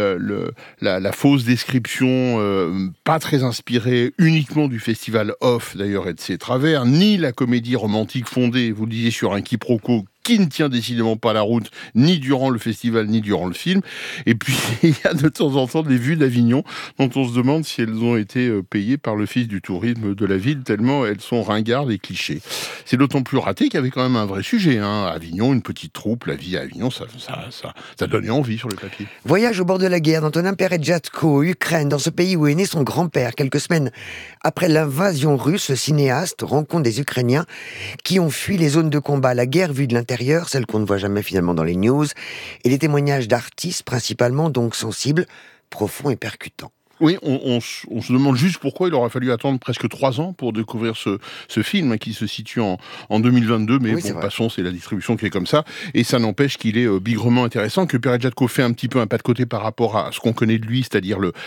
la fausse description pas très inspirée uniquement du festival Off d'ailleurs et de ses travers, ni la comédie romantique fondée, vous le disiez, sur un quiproquo qui ne tient décidément pas la route, ni durant le festival, ni durant le film. Et puis, il y a de temps en temps des vues d'Avignon dont on se demande si elles ont été payées par l'Office du tourisme de la ville, tellement elles sont ringardes et clichés. C'est d'autant plus raté qu'il y avait quand même un vrai sujet. Avignon, une petite troupe, la vie à Avignon, ça donnait envie sur le papier. Voyage au bord de la guerre d'Antonin Peredjatko, Ukraine, dans ce pays où est né son grand-père. Quelques semaines après l'invasion russe, le cinéaste rencontre des Ukrainiens qui ont fui les zones de combat. La guerre vue de l'intérieur, celle qu'on ne voit jamais finalement dans les news, et des témoignages d'artistes principalement, donc sensibles, profonds et percutants. Oui, on se demande juste pourquoi il aura fallu attendre presque 3 ans pour découvrir ce film qui se situe en 2022, mais bon, passons, c'est la distribution qui est comme ça, et ça n'empêche qu'il est bigrement intéressant, que Peredjatko fait un petit peu un pas de côté par rapport à ce qu'on connaît de lui, c'est-à-dire le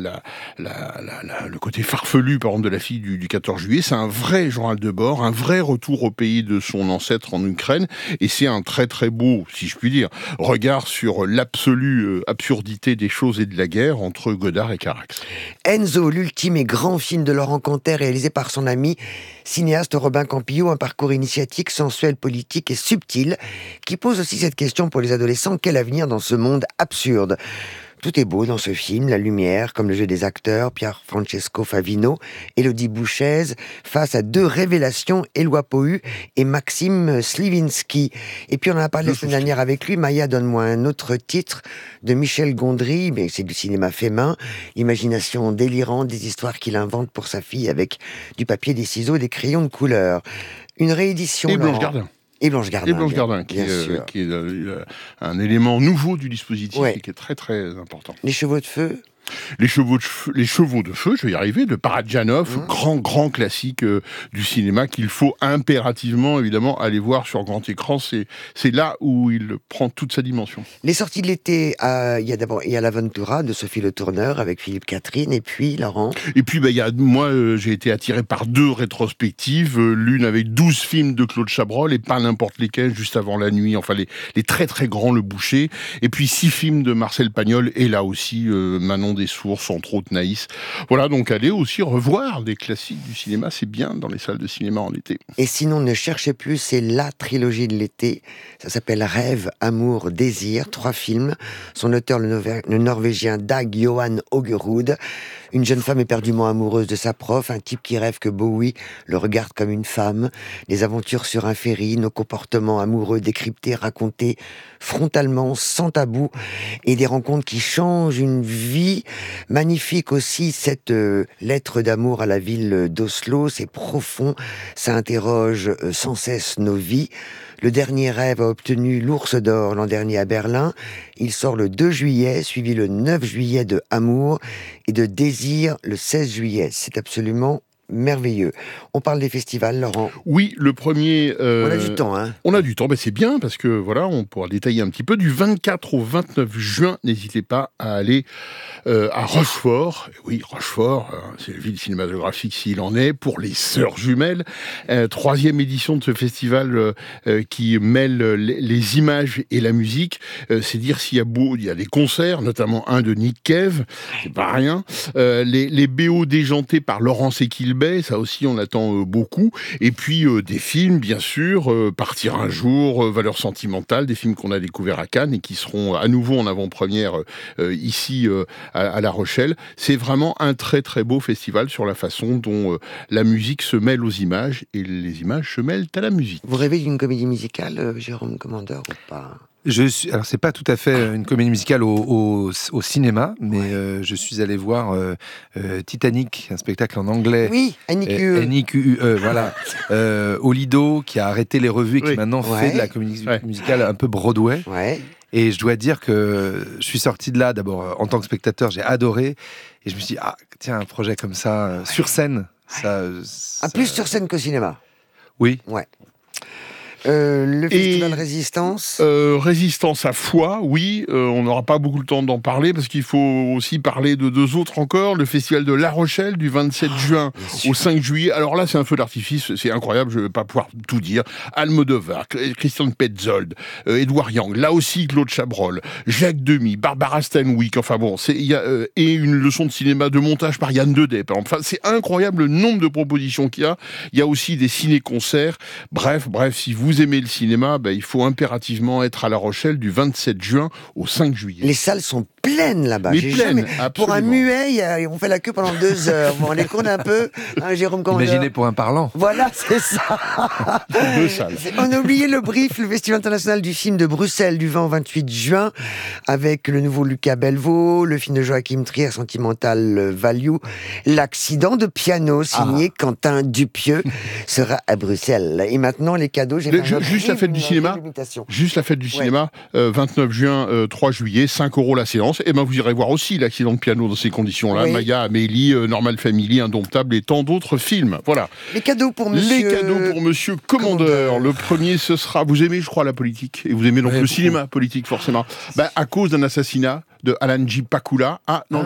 côté farfelu, par exemple, de la fille du 14 juillet. C'est un vrai journal de bord, un vrai retour au pays de son ancêtre en Ukraine, et c'est un très très beau, si je puis dire, regard sur l'absolue absurdité des choses et de la guerre entre Godard et Carax. Enzo, l'ultime et grand film de Laurent Cantet, réalisé par son ami cinéaste Robin Campillo, un parcours initiatique, sensuel, politique et subtil, qui pose aussi cette question pour les adolescents: quel avenir dans ce monde absurde ? Tout est beau dans ce film, la lumière, comme le jeu des acteurs, Pierre Francesco Favino, Élodie Bouchez, face à 2 révélations, Éloi Pohu et Maxime Sliwinski. Et puis on en a parlé la semaine dernière avec lui. Maya, donne-moi un autre titre de Michel Gondry, mais c'est du cinéma fait main, imagination délirante, des histoires qu'il invente pour sa fille avec du papier, des ciseaux, des crayons de couleur. Une réédition. Et Blanche Gardin. Et Blanche Gardin, qui est un élément nouveau du dispositif et qui est très très important. Les chevaux de feu. Les chevaux de feu, je vais y arriver, de Paradjanov, grand classique du cinéma qu'il faut impérativement, évidemment, aller voir sur grand écran. C'est là où il prend toute sa dimension. Les sorties de l'été, il y a l'Aventura de Sophie Le Tourneur avec Philippe Catherine, et puis Laurent. Et puis, moi, j'ai été attiré par 2 rétrospectives, l'une avec 12 films de Claude Chabrol, et pas n'importe lesquels, juste avant la nuit, enfin les très très grands, Le Boucher, et puis 6 films de Marcel Pagnol, et là aussi, Manon des Sources, entre autres Naïs. Voilà, donc allez aussi revoir des classiques du cinéma, c'est bien dans les salles de cinéma en été. Et sinon, ne cherchez plus, c'est la trilogie de l'été. Ça s'appelle Rêve, Amour, Désir. 3 films. Son auteur, le Norvégien Dag Johan Augerud. Une jeune femme éperdument amoureuse de sa prof, un type qui rêve que Bowie le regarde comme une femme, des aventures sur un ferry, nos comportements amoureux décryptés, racontés frontalement, sans tabou, et des rencontres qui changent une vie. Magnifique aussi cette lettre d'amour à la ville d'Oslo, c'est profond, ça interroge sans cesse nos vies. Le dernier rêve a obtenu l'Ours d'Or l'an dernier à Berlin. Il sort le 2 juillet, suivi le 9 juillet de Amour et de Désir le 16 juillet. C'est absolument merveilleux. On parle des festivals, Laurent. Oui, le premier... On a du temps, hein. On a du temps, c'est bien, parce que voilà, on pourra détailler un petit peu. Du 24 au 29 juin, n'hésitez pas à aller à Rochefort. Oui, Rochefort, c'est la ville cinématographique s'il en est, pour les Sœurs Jumelles. 3e édition de ce festival qui mêle les images et la musique. C'est dire s'il y a des concerts, notamment un de Nick Cave, c'est pas rien. Les BO déjantés par Laurence Equilbet, ça aussi on attend beaucoup. Et puis des films, bien sûr, Partir un jour, Valeurs sentimentales, des films qu'on a découverts à Cannes et qui seront à nouveau en avant-première ici à La Rochelle. C'est vraiment un très très beau festival sur la façon dont la musique se mêle aux images et les images se mêlent à la musique. Vous rêvez d'une comédie musicale, Jérôme Commandeur, ou pas ? Alors c'est pas tout à fait une comédie musicale au cinéma, mais je suis allé voir Titanic, un spectacle en anglais. Oui, N-I-Q-U-E, voilà. Au Lido, qui a arrêté les revues et qui maintenant fait de la comédie musicale un peu Broadway. Ouais. Et je dois dire que je suis sorti de là, d'abord en tant que spectateur, j'ai adoré. Et je me suis dit, tiens, un projet comme ça, sur scène. Plus sur scène qu'au cinéma. Oui. Ouais. Le festival Résistance Résistance à Foix, oui, on n'aura pas beaucoup le temps d'en parler parce qu'il faut aussi parler de 2 autres encore. Le festival de La Rochelle du 27 juin au 5 juillet. Alors là, c'est un feu d'artifice, c'est incroyable, je ne vais pas pouvoir tout dire. Almodovar, Christian Petzold, Édouard Yang, là aussi Claude Chabrol, Jacques Demy, Barbara Stanwyck, enfin bon, et une leçon de cinéma de montage par Yann Dedet. Enfin, c'est incroyable le nombre de propositions qu'il y a. Il y a aussi des ciné-concerts. Bref, si vous vous aimez le cinéma, il faut impérativement être à La Rochelle du 27 juin au 5 juillet. Les salles sont pleines là-bas. Mais pleines, pour un muet, on fait la queue pendant 2 heures. Vous vous rendez compte un peu, hein, Jérôme Commandeur? Imaginez pour un parlant. Voilà, c'est ça. 2 salles. On a oublié le brief, le Festival international du film de Bruxelles du 20 au 28 juin, avec le nouveau Lucas Belvaux, le film de Joachim Trier, Sentimental Value, L'accident de piano, signé Quentin Dupieux, sera à Bruxelles. Et maintenant, les cadeaux, juste la fête du cinéma. Juste la fête du cinéma, 29 juin, 3 juillet, 5 € la séance. Et vous irez voir aussi L'accident de piano dans ces conditions-là. Oui. Maya, Amélie, Normal Family, Indomptable et tant d'autres films. Voilà. Les cadeaux pour monsieur Commandeur. Le premier, ce sera... Vous aimez, je crois, la politique. Et vous aimez donc le cinéma politique, forcément. À cause d'un assassinat de Alan J. Pakula.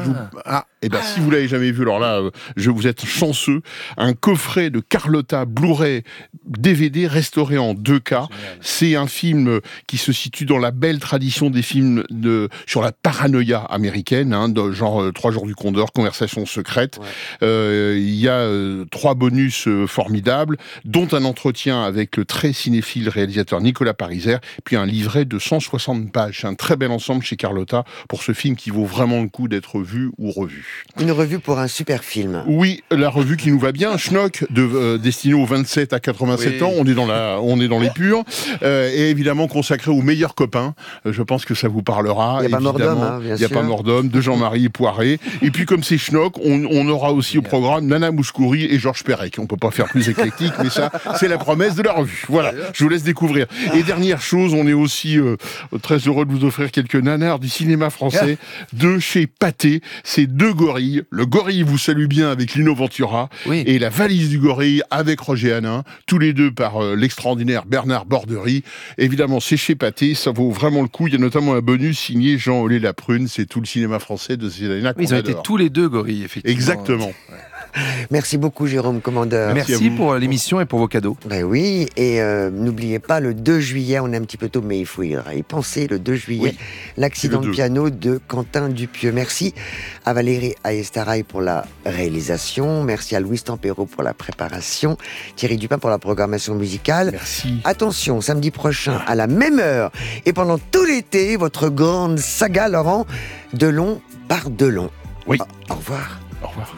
Si vous l'avez jamais vu, alors là, vous êtes chanceux. Un coffret de Carlotta Blu-ray DVD restauré en 2K. C'est un film qui se situe dans la belle tradition des films sur la paranoïa américaine, genre 3 jours du Condor, Conversation secrète. Il y a 3 bonus formidables, dont un entretien avec le très cinéphile réalisateur Nicolas Pariser, puis un livret de 160 pages. C'est un très bel ensemble chez Carlotta pour ce film qui vaut vraiment le coup d'être vu ou revu. Une revue pour un super film. Oui, la revue qui nous va bien, Schnock, destiné aux 27 à 87 ans, on est dans les purs, et évidemment consacré aux meilleurs copains. Je pense que ça vous parlera. Il n'y a pas mort d'homme, bien sûr. Il n'y a pas mort d'homme, de Jean-Marie Poiré. Et puis comme c'est Schnock, on aura aussi au programme Nana Mouskouri et Georges Perec. On peut pas faire plus éclectique, mais ça, c'est la promesse de la revue. Voilà, je vous laisse découvrir. Et dernière chose, on est aussi très heureux de vous offrir quelques nanars du cinéma français de chez Pathé. C'est 2 gorilles. Le gorille vous salue bien avec Lino Ventura et la valise du gorille avec Roger Hanin, tous les deux par l'extraordinaire Bernard Borderie. Évidemment, c'est chez Pathé, ça vaut vraiment le coup. Il y a notamment un bonus signé Jean Olé Laprune. C'est tout le cinéma français de ces années-là. Ils ont été tous les 2 gorilles, effectivement. Exactement. Merci beaucoup, Jérôme Commandeur. Merci pour l'émission et pour vos cadeaux. Oui, et n'oubliez pas, le 2 juillet, on est un petit peu tôt, mais il faut y penser, le 2 juillet, L'accident de piano de Quentin Dupieux. Merci à Valérie Ayestaraï pour la réalisation, merci à Louis Tampero pour la préparation, Thierry Dupin pour la programmation musicale. Merci. Attention, samedi prochain, à la même heure, et pendant tout l'été, votre grande saga, Laurent, Delon par Delon. Oui. Au revoir. Au revoir.